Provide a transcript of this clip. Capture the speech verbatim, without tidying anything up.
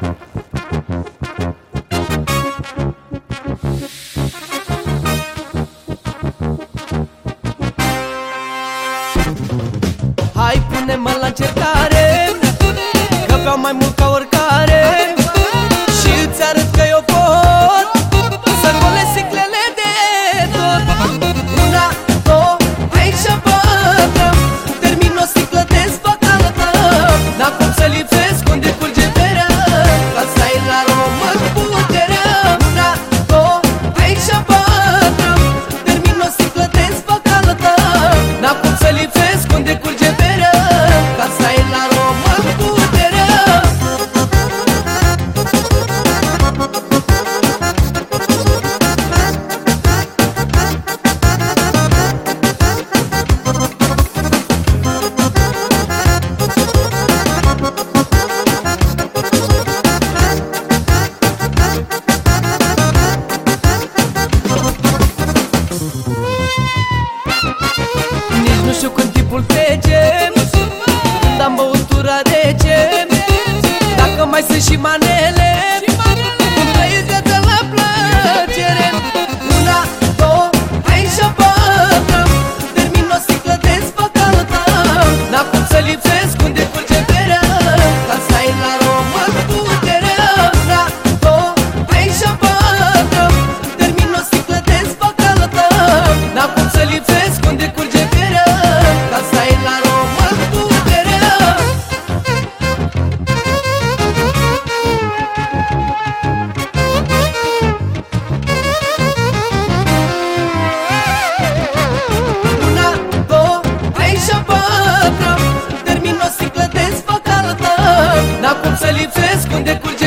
Hai, pune-mă la încercare, că vreau mai mult ca oricare și îți arăt că eu pot să golesc siclele de tot. Una, două, trei și a patra, termin o sticlă de spăcală. N-am cum să lipsesc unde curge berea, ca să ai la român puterea. Una, două, trei și a patra, termin o sticlă de spăcală. N-am cum să lipsesc unde curge berea, ca să ai la român puterea. Nici nu știu când timpul trece, când am băutura rece, dacă mai sunt și manele, cum trăiesc viața la plăcere. Una, două, trei și a patra, termin o sticlă de spăcală. N-am cum să lipsesc unde curge berea, ca să ai la român puterea. Una, două, trei și a patra, termin o sticlă de spăcală. N-am cum să lipsesc unde curge berea, ca să ai la român puterea. Una, două, trei și a patra, termin o sticlă de spăcală. N-am cum să lipsesc unde curge